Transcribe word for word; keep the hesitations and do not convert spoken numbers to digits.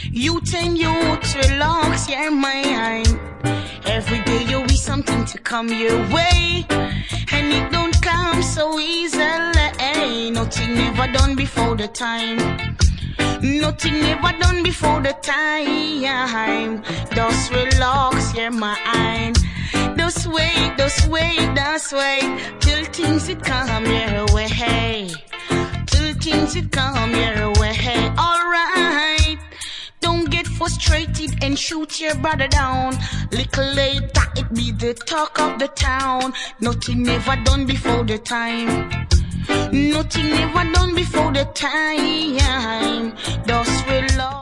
Youth and youth, relax your mind. Every day you wish something to come your way, and it don't come so easily. Nothing never done before the time. Nothing never done before the time. Just relax your mind. Just wait, just wait, just wait till things it come your way. Till things it come your way. Alright. Don't get frustrated and shoot your brother down. Little later it be the talk of the town. Nothing never done before the time. Nothing never done before the time. Just relax.